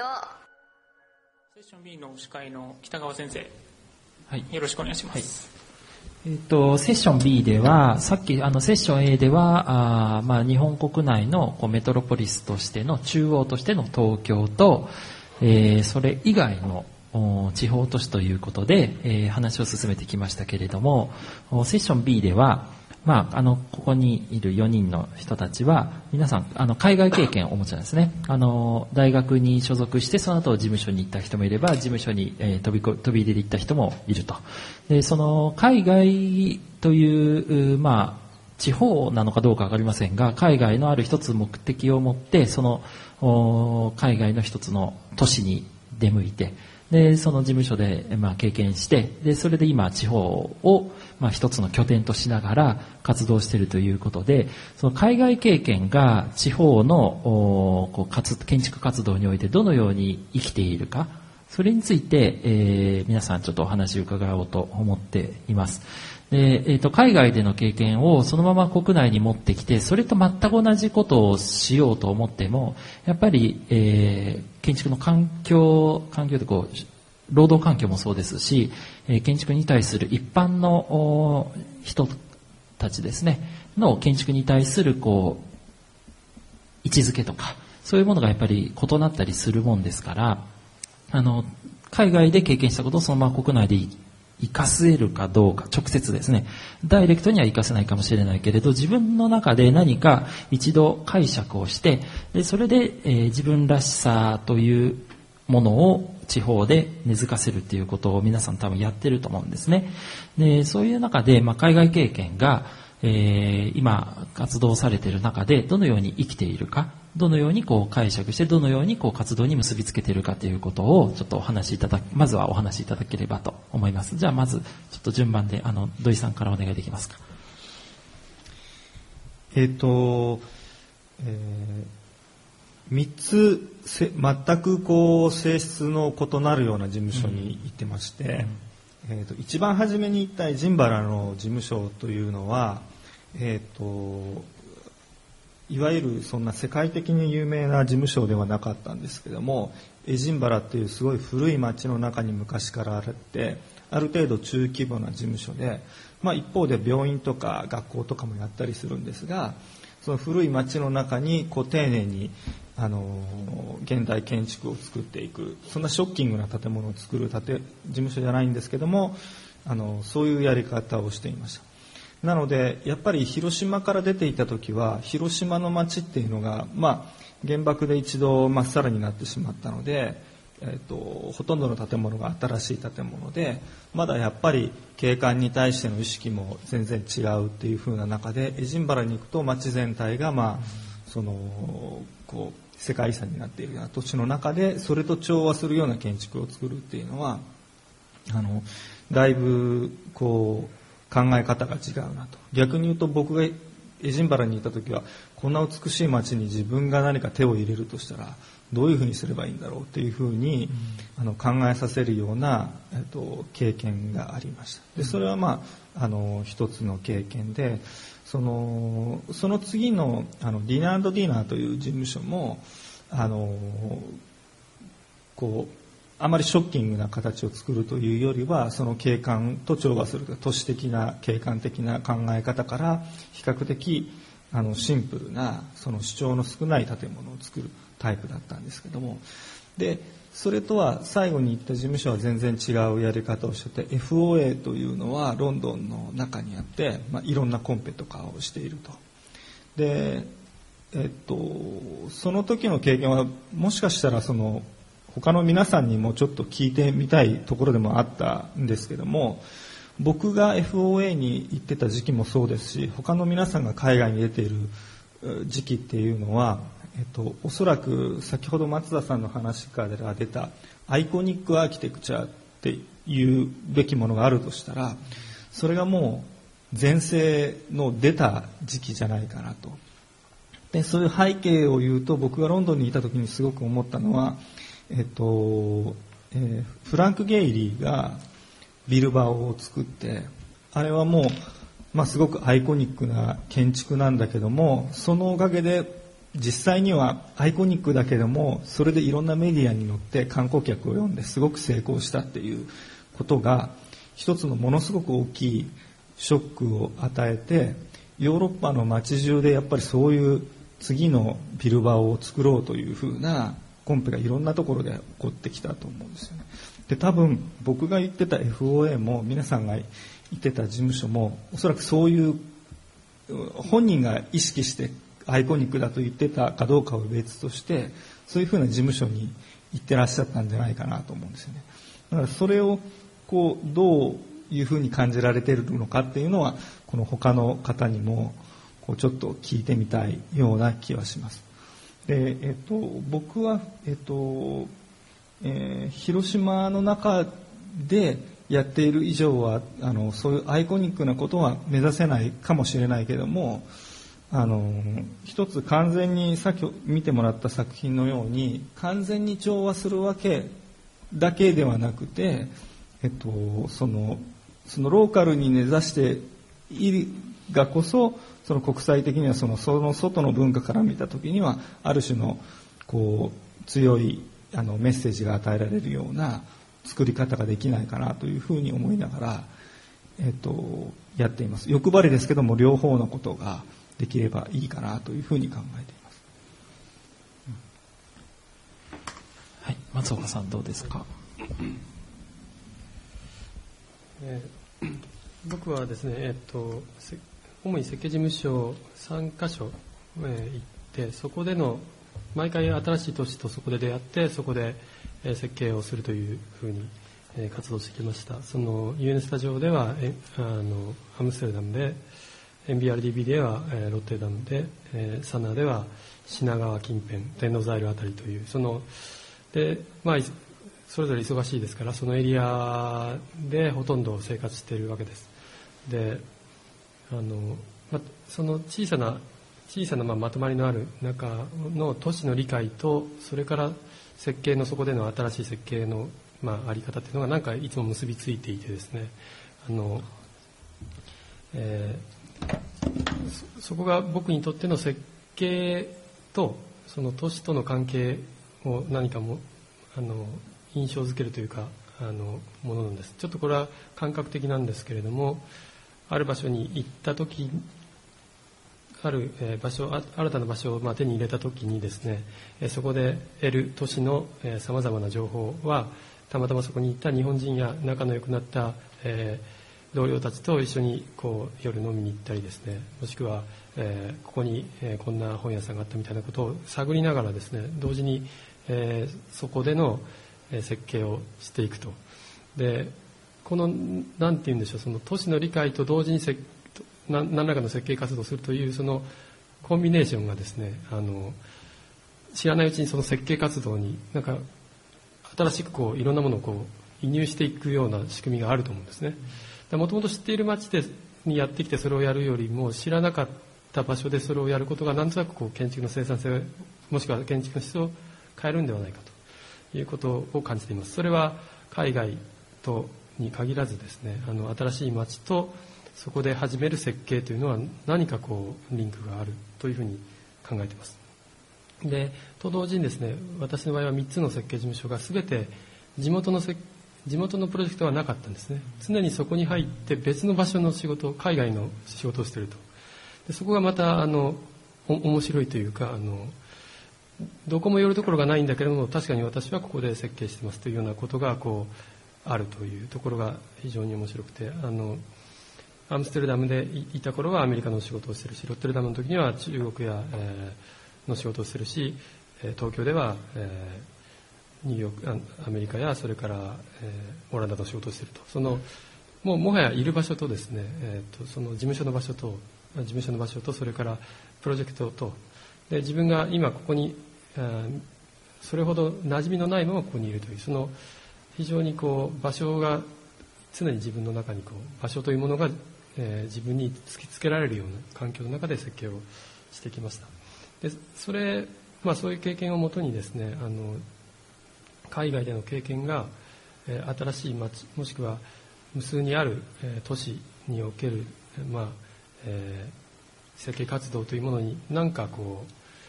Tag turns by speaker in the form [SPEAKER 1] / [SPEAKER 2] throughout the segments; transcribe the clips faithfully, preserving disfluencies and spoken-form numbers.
[SPEAKER 1] セッション B の司会の北川先生、
[SPEAKER 2] はい、
[SPEAKER 1] よろしくお願いします。
[SPEAKER 2] はい、えーと、セッション B では、さっきあのセッション A ではあ、まあ、日本国内のこうメトロポリスとしての中央としての東京と、えー、それ以外の地方都市ということで、えー、話を進めてきましたけれども、セッション B では、まあ、あのここにいるよにんの人たちは皆さんあの海外経験をお持ちなんですね。あの大学に所属してその後事務所に行った人もいれば事務所に、えー、飛びこ飛び入りで行った人もいると。でその海外という、まあ、地方なのかどうかわかりませんが、海外のある一つ目的を持ってその海外の一つの都市に出向いて、でその事務所で、まあ、経験して、でそれで今地方を、まあ、一つの拠点としながら活動しているということで、その海外経験が地方のこう活建築活動においてどのように生きているか、それについて、えー、皆さんちょっとお話を伺おうと思っています。で、えーと、海外での経験をそのまま国内に持ってきて、それと全く同じことをしようと思っても、やっぱり、えー、建築の環境、環境でこう、労働環境もそうですし、えー、建築に対する一般の人たちですね、の建築に対するこう、位置づけとか、そういうものがやっぱり異なったりするもんですから、あの、海外で経験したことをそのまま国内で活かせるかどうか、直接ですね、ダイレクトには活かせないかもしれないけれど、自分の中で何か一度解釈をして、でそれで、えー、自分らしさというものを地方で根付かせるということを皆さん多分やってると思うんですね。でそういう中で、まあ、海外経験が、えー、今活動されている中でどのように生きているか、どのようにこう解釈してどのようにこう活動に結びつけているかということをちょっとお話しいただき、まずはお話しいただければと思います。じゃあまずちょっと順番であの土井さんからお願いできますか。
[SPEAKER 3] えっと、えー、みっつせ全くこう性質の異なるような事務所に行ってまして、うんえー、と一番初めに行ったエジンバラの事務所というのは、えっといわゆるそんな世界的に有名な事務所ではなかったんですけども、エジンバラっていうすごい古い町の中に昔からあってある程度中規模な事務所で、まあ、一方で病院とか学校とかもやったりするんですが、その古い町の中にこう丁寧にあの現代建築を作っていく、そんなショッキングな建物を作る建て事務所じゃないんですけども、あのそういうやり方をしていました。なのでやっぱり広島から出ていた時は広島の街っていうのが、まあ、原爆で一度まっさらになってしまったので、えーと、ほとんどの建物が新しい建物で、まだやっぱり景観に対しての意識も全然違うっていう風な中で、エジンバラに行くと街全体が、まあ、そのこう世界遺産になっているような土地の中でそれと調和するような建築を作るっていうのはあのだいぶこう考え方が違うなと。逆に言うと僕がエジンバラにいた時はこんな美しい街に自分が何か手を入れるとしたらどういうふうにすればいいんだろうというふうに、うん、あの考えさせるような、えっと、経験がありました。でそれはまあ、あの一つの経験で、その、その次の、あのディナー&ディナーという事務所もあのこうあまりショッキングな形を作るというよりは、その景観と調和する都市的な景観的な考え方から比較的あのシンプルなその主張の少ない建物を作るタイプだったんですけども、でそれとは最後に言った事務所は全然違うやり方をしてて、 エフオーエー というのはロンドンの中にあって、まあ、いろんなコンペとかをしていると。で、えっと、その時の経験はもしかしたらその他の皆さんにもちょっと聞いてみたいところでもあったんですけども、僕が エフオーエー に行ってた時期もそうですし、他の皆さんが海外に出ている時期っていうのは、えっと、おそらく先ほど松田さんの話から出たアイコニックアーキテクチャっていうべきものがあるとしたら、それがもう全盛の出た時期じゃないかなと。でそういう背景を言うと、僕がロンドンにいた時にすごく思ったのは、えっとえー、フランク・ゲイリーがビルバオを作って、あれはもう、まあ、すごくアイコニックな建築なんだけども、そのおかげで実際にはアイコニックだけどもそれでいろんなメディアに乗って観光客を呼んですごく成功したっていうことが一つのものすごく大きいショックを与えて、ヨーロッパの街中でやっぱりそういう次のビルバオを作ろうというふうなコンペがいろんなところで起こってきたと思うんですよね。で多分僕が言ってた エフオーエー も皆さんが言ってた事務所もおそらくそういう本人が意識してアイコニックだと言ってたかどうかを別としてそういうふうな事務所に行ってらっしゃったんじゃないかなと思うんですよね。だからそれをこうどういうふうに感じられているのかっていうのはこの他の方にもこうちょっと聞いてみたいような気はします。で、えっと、僕は、えっとえー、広島の中でやっている以上はあのそういうアイコニックなことは目指せないかもしれないけども、あの一つ完全にさっき見てもらった作品のように完全に調和するわけだけではなくて、えっと、そのそのローカルに根ざしているがこそその国際的にはそのその外の文化から見たときにはある種のこう強いあのメッセージが与えられるような作り方ができないかなというふうに思いながら、えっと、やっています。欲張りですけども両方のことができればいいかなというふうに考えています。
[SPEAKER 2] はい、松岡さんどうですか。
[SPEAKER 4] えー、僕はですね、えっと、主に設計事務所さんカ所、えー、行ってそこでの毎回新しい都市とそこで出会ってそこで、えー、設計をするというふうに、えー、活動してきました。その ユーエヌ スタジオではえあのアムステルダムで エヌビーアールディービー では、えー、ロッテルダムで、えー、サナでは品川近辺天王ザイルあたりというそので、まあ、それぞれ忙しいですからそのエリアでほとんど生活しているわけです。であの、ま、その小さな小さなまあまとまりのある中の都市の理解とそれから設計のそこでの新しい設計のまああり方というのがなんかいつも結びついていてですね、あの、えー、そ, そこが僕にとっての設計とその都市との関係を何かもあの印象づけるというかあのものなんです。ちょっとこれは感覚的なんですけれども、ある場所に行った時ある場所新たな場所をまあ手に入れた時にですね、そこで得る都市のさまざまな情報はたまたまそこに行った日本人や仲の良くなった、えー、同僚たちと一緒にこう夜飲みに行ったりですね、もしくは、えー、ここに、えー、こんな本屋さんがあったみたいなことを探りながらですね、同時に、えー、そこでの設計をしていくと。でこのなんて言うんでしょう、その都市の理解と同時に設何らかの設計活動をするというそのコンビネーションがですね、あの知らないうちにその設計活動になんか新しくこういろんなものをこう移入していくような仕組みがあると思うんですね。もともと知っている街でにやってきてそれをやるよりも知らなかった場所でそれをやることがなんとなくこう建築の生産性もしくは建築の質を変えるんではないかということを感じています。それは海外とに限らずですね、あの新しい街とそこで始める設計というのは何かこうリンクがあるというふうに考えています。でと同時にですね、私の場合はみっつの設計事務所が全て地元のせ地元のプロジェクトはなかったんですね。常にそこに入って別の場所の仕事、海外の仕事をしていると。でそこがまたあのお面白いというか、あのどこも寄るところがないんだけれども確かに私はここで設計してますというようなことがこうあるというところが非常に面白くて、あのアムステルダムでいた頃はアメリカの仕事をしているし、ロッテルダムの時には中国や、えー、の仕事をしているし、東京では、えー、ニューヨークアメリカやそれから、えー、オランダの仕事をしていると。そのもうもはやいる場所とですね、えー、とその事務所の場所と事務所の場所とそれからプロジェクトとで自分が今ここに、えー、それほど馴染みのないままここにいるというその非常にこう場所が常に自分の中にこう場所というものが、えー、自分に突きつけられるような環境の中で設計をしてきました。でそれ、まあ、そういう経験をもとにですね、あの海外での経験が、えー、新しい町もしくは無数にある、えー、都市における、まあえー、設計活動というものに何かこう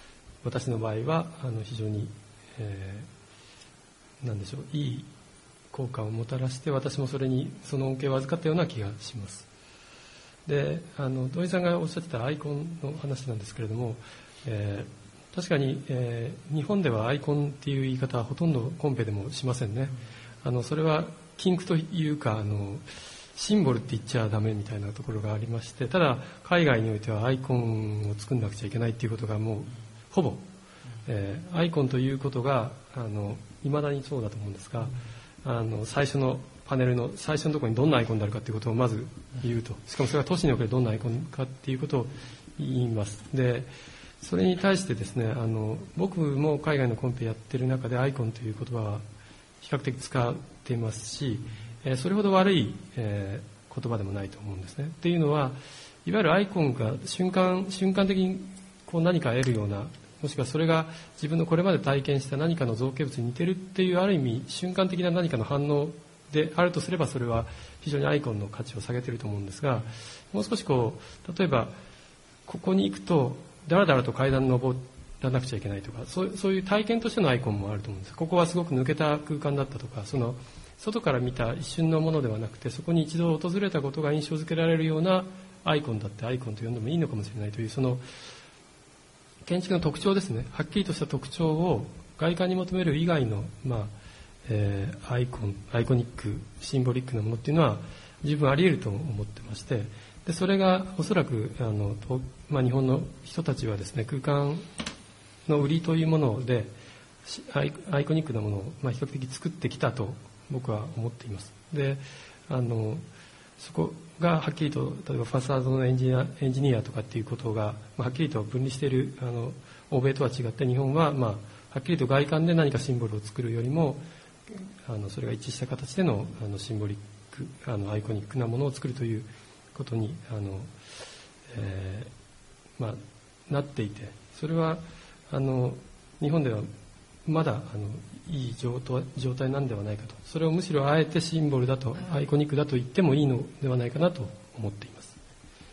[SPEAKER 4] 私の場合はあの非常に、えー、なんでしょう、いい効果をもたらして、私もそれにその恩恵を預かったような気がします。で、あの土井さんがおっしゃってたアイコンの話なんですけれども、えー、確かに、えー、日本ではアイコンっていう言い方はほとんどコンペでもしませんね。あのそれは禁句というか、あのシンボルって言っちゃダメみたいなところがありまして、ただ海外においてはアイコンを作んなくちゃいけないっていうことがもうほぼ、えー、アイコンということがあの未だにそうだと思うんですが、あの最初のパネルの最初のところにどんなアイコンであるかということをまず言うと、しかもそれが都市におけるどんなアイコンかっていうことを言います。で、それに対してですね、あの僕も海外のコンペやってる中でアイコンという言葉は比較的使っていますし、えー、それほど悪い、えー、言葉でもないと思うんですね。っていうのは、いわゆるアイコンが瞬間瞬間的にこう何か得るような、もしくはそれが自分のこれまで体験した何かの造形物に似てるっていう、ある意味瞬間的な何かの反応であるとすれば、それは非常にアイコンの価値を下げていると思うんですが、もう少しこう、例えばここに行くとだらだらと階段登らなくちゃいけないとか、そう、そういう体験としてのアイコンもあると思うんです。ここはすごく抜けた空間だったとか、その外から見た一瞬のものではなくて、そこに一度訪れたことが印象づけられるようなアイコンだってアイコンと呼んでもいいのかもしれないという、その建築の特徴ですね、はっきりとした特徴を外観に求める以外の、まあえー、アイコン、アイコニック、シンボリックなものっていうのは十分あり得ると思ってまして、でそれがおそらくあの、まあ、日本の人たちはですね、空間の売りというものでアイ、アイコニックなものを、まあ、比較的作ってきたと僕は思っています。で、あのそこがはっきりと、例えばファサードのエンジニア、エンジニアとかっていうことが、まあ、はっきりと分離している、あの欧米とは違って日本は、まあ、はっきりと外観で何かシンボルを作るよりも、あのそれが一致した形での、あのシンボリック、あのアイコニックなものを作るということにあの、えーまあ、なっていて、それはあの日本ではまだあのいい状態なんではないかと、それをむしろあえてシンボルだと、アイコニックだと言ってもいいのではないかなと思っています。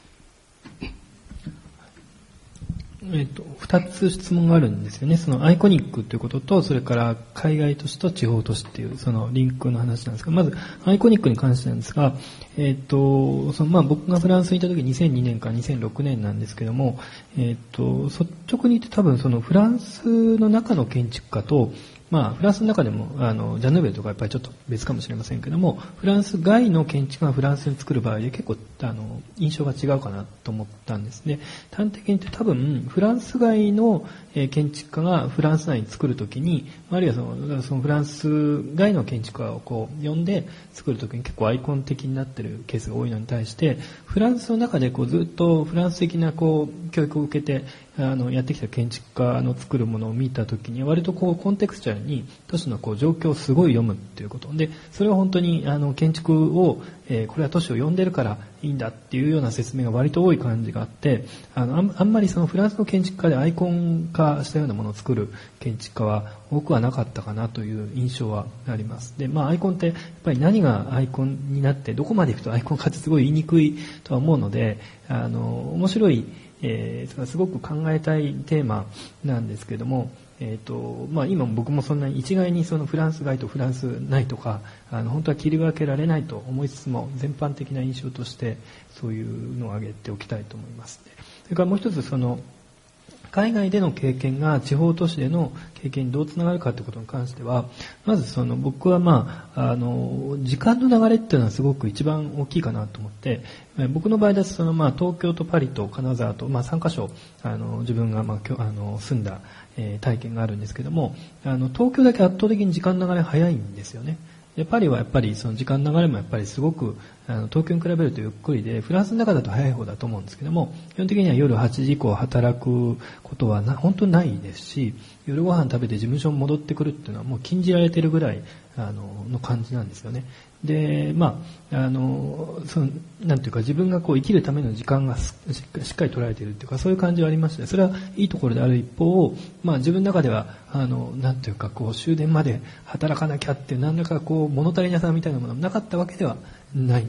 [SPEAKER 5] えっと、二つ質問があるんですよね。そのアイコニックということと、それから海外都市と地方都市っていう、そのリンクの話なんですが、まずアイコニックに関してなんですが、えっと、そのまあ僕がフランスにいた時にせんにねんからにせんろくねんなんですけども、えっと、率直に言って多分そのフランスの中の建築家と、まあ、フランスの中でも、あの、ジャヌーベルとかやっぱりちょっと別かもしれませんけども、フランス外の建築がフランスに作る場合で結構、あの、印象が違うかなと思ったんですね。端的に言って多分、フランス外の、えー、建築家がフランス内に作るときに、あるいはその、そのフランス外の建築家をこう、呼んで作るときに結構アイコン的になってるケースが多いのに対して、フランスの中でこう、ずっとフランス的なこう、教育を受けて、あのやってきた建築家の作るものを見たときに割とこうコンテクスチャルに都市のこう状況をすごい読むっていうことで、それは本当にあの建築を、えー、これは都市を呼んでるからいいんだっていうような説明が割と多い感じがあって、あのあん、あんまりそのフランスの建築家でアイコン化したようなものを作る建築家は多くはなかったかなという印象はあります。で、まあアイコンってやっぱり何がアイコンになってどこまでいくとアイコン化ってすごい言いにくいとは思うので、あの面白いえー、すごく考えたいテーマなんですけども、えーとまあ、今僕もそんなに一概にそのフランス外とフランス内とかあの本当は切り分けられないと思いつつも、全般的な印象としてそういうのを挙げておきたいと思います。それからもう一つ、その海外での経験が地方都市での経験にどうつながるかということに関しては、まずその僕はまあ、あの、時間の流れっていうのはすごく一番大きいかなと思って、僕の場合だとそのまあ東京とパリと金沢とまあさんカ所、あの、自分がまあ、あの、住んだ、えー、体験があるんですけども、あの、東京だけ圧倒的に時間の流れ早いんですよね。でパリはやっぱりその時間の流れもやっぱりすごくあの東京に比べるとゆっくりで、フランスの中だと早い方だと思うんですけども、基本的には夜はちじ以降働くことはな本当にないですし、夜ご飯食べて事務所に戻ってくるっていうのはもう禁じられているぐらいあのの感じなんですよね。で、まあ、あの、その、なんていうか自分がこう生きるための時間がしっかり取られているっていうか、そういう感じはありまして、それはいいところである一方、まあ自分の中では、あの、なんていうかこう終電まで働かなきゃっていう何らかこう物足りなさみたいなものがなかったわけではないんです。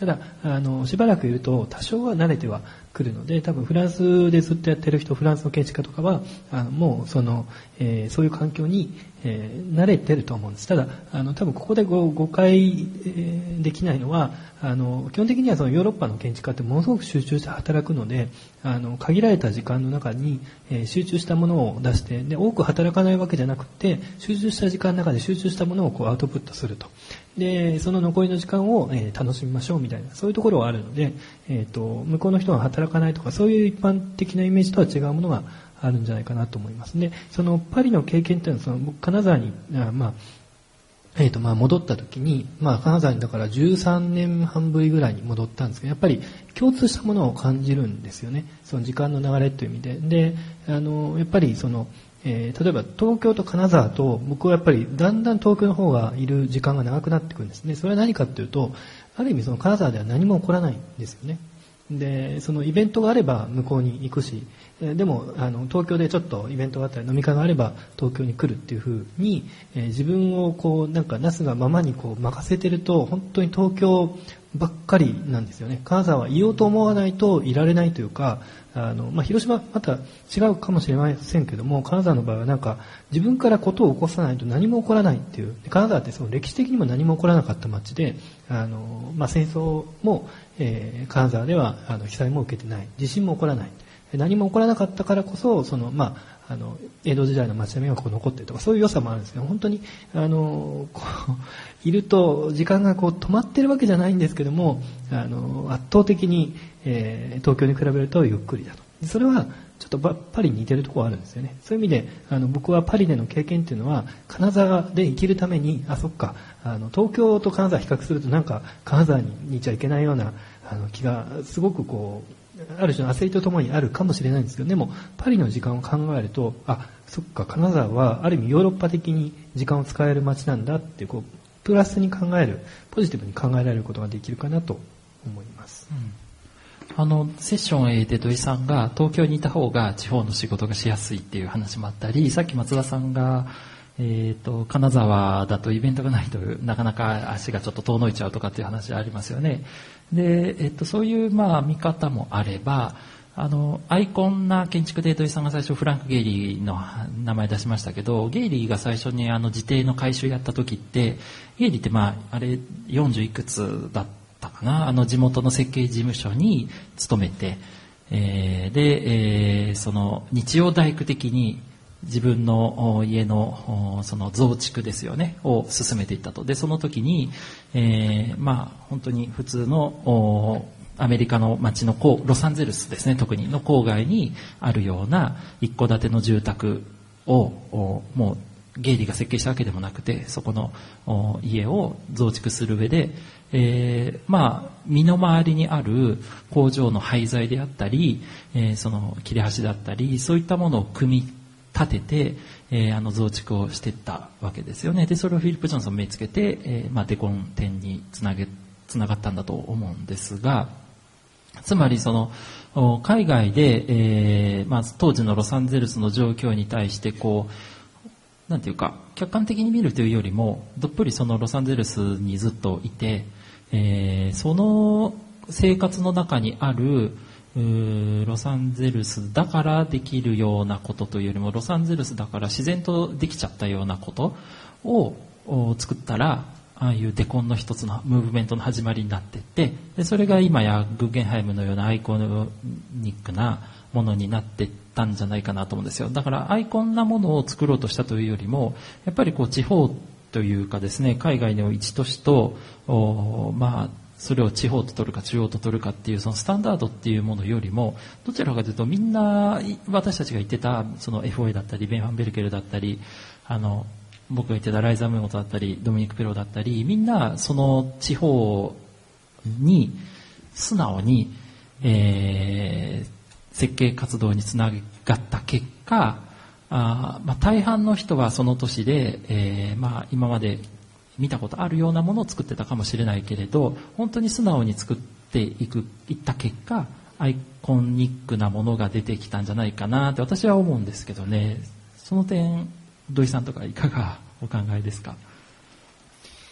[SPEAKER 5] ただあのしばらくいると多少は慣れてはくるので、多分フランスでずっとやってる人、フランスの建築家とかはあのもうその、えー、そういう環境に、えー、慣れてると思うんです。ただあの多分ここでご誤解、えー、できないのは、あの基本的にはそのヨーロッパの建築家ってものすごく集中して働くので、あの限られた時間の中に、えー、集中したものを出して、で多く働かないわけじゃなくて、集中した時間の中で集中したものをこうアウトプットすると。でその残りの時間を、えー、楽しみましょうみたいな、そういうところはあるので、えーと、向こうの人が働かないとか、そういう一般的なイメージとは違うものがあるんじゃないかなと思います。でそのパリの経験っていうのは、その僕金沢にあ、まあえーとまあ、戻った時に、まあ、金沢にだからじゅうさんねんはんぶりぐらいに戻ったんですけど、やっぱり共通したものを感じるんですよね。その時間の流れという意味で。で、あの、やっぱりその、えー、例えば東京と金沢と、僕はやっぱりだんだん東京の方がいる時間が長くなってくるんですね。それは何かっていうと、ある意味その金沢では何も起こらないんですよね。で、そのイベントがあれば向こうに行くし、でもあの東京でちょっとイベントがあったり飲み会があれば東京に来るっていう風に、えー、自分をこうなんかなすがままにこう任せてると、本当に東京ばっかりなんですよね。金沢はいようと思わないといられないというか、あの、まあ、広島また違うかもしれませんけども、金沢の場合はなんか自分からことを起こさないと何も起こらないっていう、金沢ってその歴史的にも何も起こらなかった町で、あの、まあ、戦争も、えー、金沢ではあの被災も受けてない、地震も起こらない、何も起こらなかったからこそ、その、まあ、あの江戸時代の町並みがこう残っているとか、そういう良さもあるんですけど、本当にあのこういると時間がこう止まってるわけじゃないんですけども、あの圧倒的に、えー、東京に比べるとゆっくりだと。それはちょっとパリに似てるところがあるんですよね。そういう意味であの僕はパリでの経験っていうのは、金沢で生きるために、あ、そっか、あの東京と金沢比較するとなんか金沢に似ちゃいけないようなあの気がすごくこうある種の焦りとともにあるかもしれないんですけど、でもパリの時間を考えると、あ、そっか、金沢はある意味ヨーロッパ的に時間を使える街なんだってこうプラスに考える、ポジティブに考えられることができるかなと思います。
[SPEAKER 2] うん、あのセッション A で土井さんが東京にいた方が地方の仕事がしやすいっていう話もあったり、さっき松田さんがえーと、金沢だとイベントがないとなかなか足がちょっと遠のいちゃうとかっていう話ありますよね。で、えっと、そういうまあ見方もあれば、あのアイコンな建築で土井さんが最初フランク・ゲイリーの名前出しましたけど、ゲイリーが最初にあの自邸の改修やった時って、ゲイリーってまああれよんじゅういくつだったかな、あの地元の設計事務所に勤めて、えー、で、えー、その日曜大工的に自分の家のその増築ですよねを進めていったと。でその時に、えー、まあ本当に普通のアメリカの街のロサンゼルスですね、特にの郊外にあるような一戸建ての住宅をもうゲイリーが設計したわけでもなくて、そこの家を増築する上で、えー、まあ身の回りにある工場の廃材であったり、えー、その切れ端だったり、そういったものを組み立てて、えー、あの増築をしていったわけですよね。でそれをフィリップ・ジョンソン目つけて、えーまあ、デコン展につなげつながったんだと思うんですが、つまりその海外で、えーまあ、当時のロサンゼルスの状況に対してこうなんていうか客観的に見るというよりも、どっぷりそのロサンゼルスにずっといて、えー、その生活の中にあるロサンゼルスだからできるようなことというよりも、ロサンゼルスだから自然とできちゃったようなことを作ったら、ああいうデコンの一つのムーブメントの始まりになっていって、でそれが今やグッゲンハイムのようなアイコニックなものになっていったんじゃないかなと思うんですよ。だからアイコンなものを作ろうとしたというよりも、やっぱりこう地方というかですね、海外の一都市とまあそれを地方と取るか中央と取るかっていうそのスタンダードっていうものよりも、どちらかというとみんな私たちが言ってたその エフオーエー だったりベン・ファンベルケルだったり、あの僕が言ってたライザ・ムーモトだったりドミニク・ペロだったり、みんなその地方に素直に、えー、設計活動につながった結果、あ、まあ、大半の人はその年で、えーまあ、今まで見たことあるようなものを作ってたかもしれないけれど、本当に素直に作っていくいった結果、アイコニックなものが出てきたんじゃないかなって私は思うんですけどね。その点土井さんとかいかがお考えですか？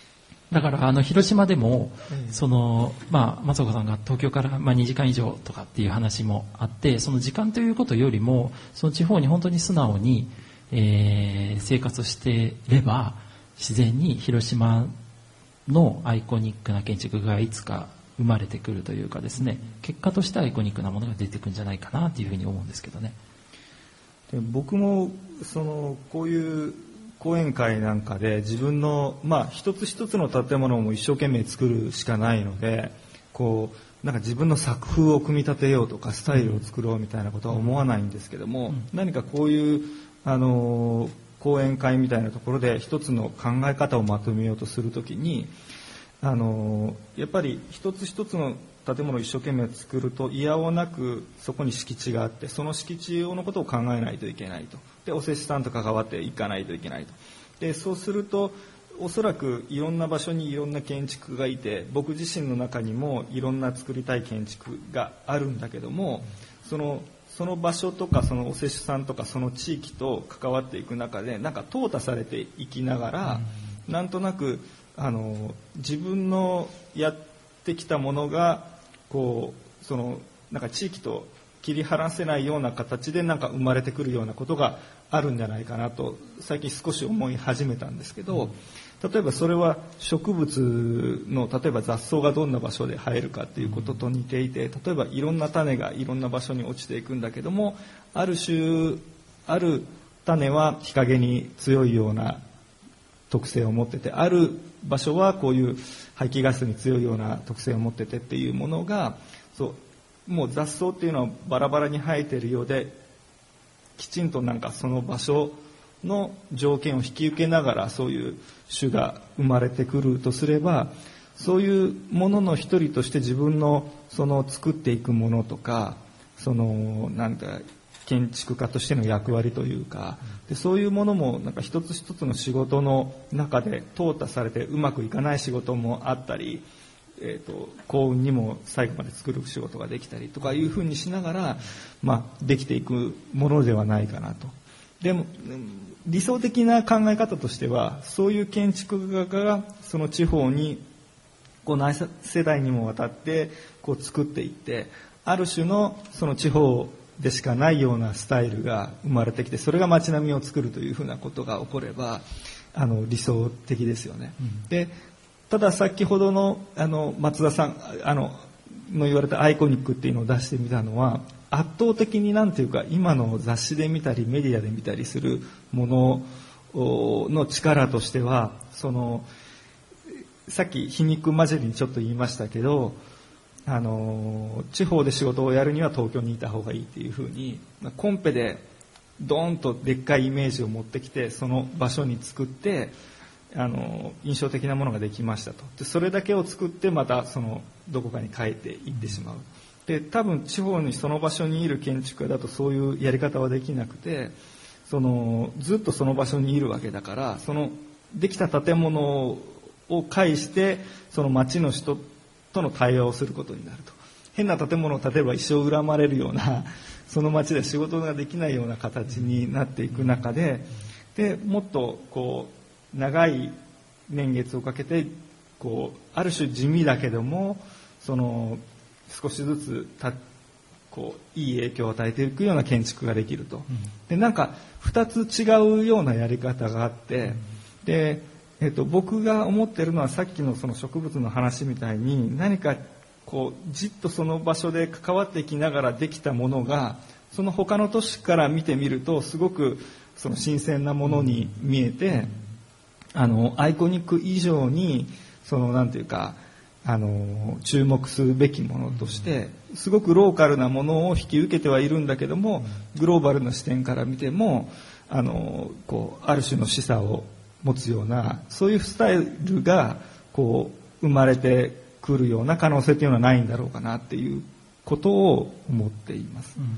[SPEAKER 2] だからあの広島でも、そのまあ、松岡さんが東京からまあにじかん以上とかっていう話もあって、その時間ということよりもその地方に本当に素直に、えー、生活していれば自然に広島のアイコニックな建築がいつか生まれてくるというかですね、結果としてアイコニックなものが出てくるんじゃないかなというふうに思うんですけどね。
[SPEAKER 3] で僕もそのこういう講演会なんかで自分の、まあ、一つ一つの建物も一生懸命作るしかないので、こうなんか自分の作風を組み立てようとかスタイルを作ろうみたいなことは思わないんですけども、うん、何かこういうあの講演会みたいなところで一つの考え方をまとめようとするときに、あのやっぱり一つ一つの建物を一生懸命作ると嫌おなくそこに敷地があって、その敷地のことを考えないといけないと。でお施主さんと関わっていかないといけないと。でそうするとおそらくいろんな場所にいろんな建築がいて、僕自身の中にもいろんな作りたい建築があるんだけども、そのその場所とかそのお施主さんとかその地域と関わっていく中でなんか淘汰されていきながら、なんとなくあの自分のやってきたものがこうそのなんか地域と切り離せないような形でなんか生まれてくるようなことがあるんじゃないかなと最近少し思い始めたんですけど、例えばそれは植物の例えば雑草がどんな場所で生えるかっていうことと似ていて、例えばいろんな種がいろんな場所に落ちていくんだけども、ある種ある種は日陰に強いような特性を持ってて、ある場所はこういう排気ガスに強いような特性を持っててっていうものが、そうもう雑草っていうのはバラバラに生えているようで、きちんとなんかその場所の条件を引き受けながらそういう種が生まれてくるとすれば、そういうものの一人として自分のその作っていくものとか、そのなんか建築家としての役割というか、でそういうものもなんか一つ一つの仕事の中で淘汰されてうまくいかない仕事もあったり、えーと、幸運にも最後まで作る仕事ができたりとかいうふうにしながら、まあ、できていくものではないかなと。でも理想的な考え方としては、そういう建築家がその地方にこう何世代にもわたってこう作っていって、ある種のその地方でしかないようなスタイルが生まれてきて、それが街並みを作るというふうなことが起こればあの理想的ですよね。うん、でただ先ほどのあの松田さんあのの言われたアイコニックっていうのを出してみたのは、圧倒的になんていうか今の雑誌で見たりメディアで見たりするものの力としては、そのさっき皮肉交じりにちょっと言いましたけど、あの地方で仕事をやるには東京にいた方がいいっていうふうに、コンペでドーンとでっかいイメージを持ってきてその場所に作ってあの印象的なものができましたと。でそれだけを作ってまたそのどこかに帰っていってしまう。で多分地方にその場所にいる建築家だとそういうやり方はできなくて、そのずっとその場所にいるわけだから、そのできた建物を介してその町の人との対話をすることになると。変な建物を建てれば一生恨まれるようなその町で仕事ができないような形になっていく中で、でもっとこう長い年月をかけてこうある種地味だけどもその少しずつたこういい影響を与えていくような建築ができると、うん、でなんかふたつ違うようなやり方があって、うん、で、えっと、僕が思ってるのはさっきのその植物の話みたいに何かこうじっとその場所で関わっていきながらできたものがその他の都市から見てみるとすごくその新鮮なものに見えて、うん、あのアイコニック以上にそのなんていうかあの注目するべきものとしてすごくローカルなものを引き受けてはいるんだけども、グローバルな視点から見てもあのこうある種の示唆を持つようなそういうスタイルがこう生まれてくるような可能性というのはないんだろうかなっていうことを思っています。うん、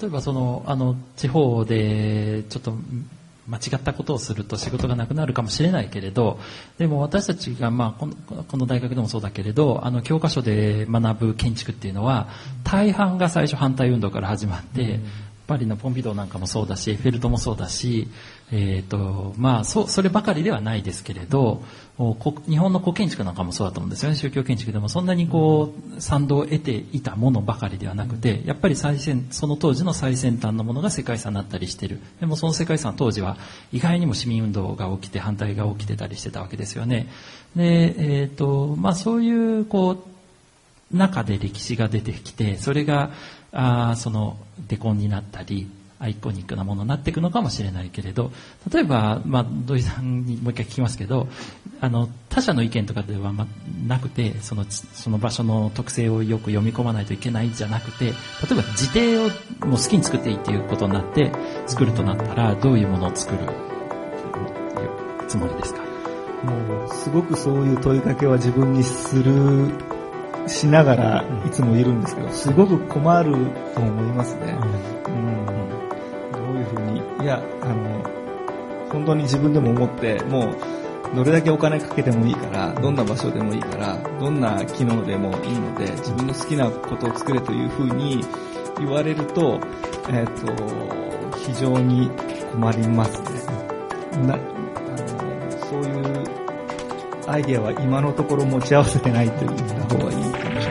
[SPEAKER 2] 例えばそのあの地方でちょっと間違ったことをすると仕事がなくなるかもしれないけれど、でも私たちが、まあ、この、この大学でもそうだけれど、あの教科書で学ぶ建築っていうのは大半が最初反対運動から始まって、 パリのポンピドーなんかもそうだし、エッフェル塔もそうだし、えっと、まあ、そ、そればかりではないですけれど、日本の古建築なんかもそうだと思うんですよね。宗教建築でもそんなにこう、賛同を得ていたものばかりではなくて、やっぱり最先、その当時の最先端のものが世界遺産になったりしている。でもその世界遺産は当時は意外にも市民運動が起きて反対が起きてたりしてたわけですよね。で、えっと、まあそういう、こう、中で歴史が出てきて、それが、あそのデコンになったりアイコニックなものになっていくのかもしれないけれど、例えば、まあ、土井さんにもう一回聞きますけど、あの他者の意見とかでは、ま、なくて、そのその場所の特性をよく読み込まないといけないんじゃなくて、例えば自邸をもう好きに作っていいっていうことになって作るとなったら、どういうものを作るつもりですか？
[SPEAKER 3] もうすごくそういう問いかけは自分にするしながらいつもいるんですけど、すごく困ると思いますね。うん、どういうふうに、いや、あの、本当に自分でも思って、もうどれだけお金かけてもいいから、どんな場所でもいいから、どんな機能でもいいので、自分の好きなことを作れというふうに言われると、えっと、非常に困りますね。な、あの、そういうアイデアは今のところ持ち合わせてないと言った方がいいかもしれない。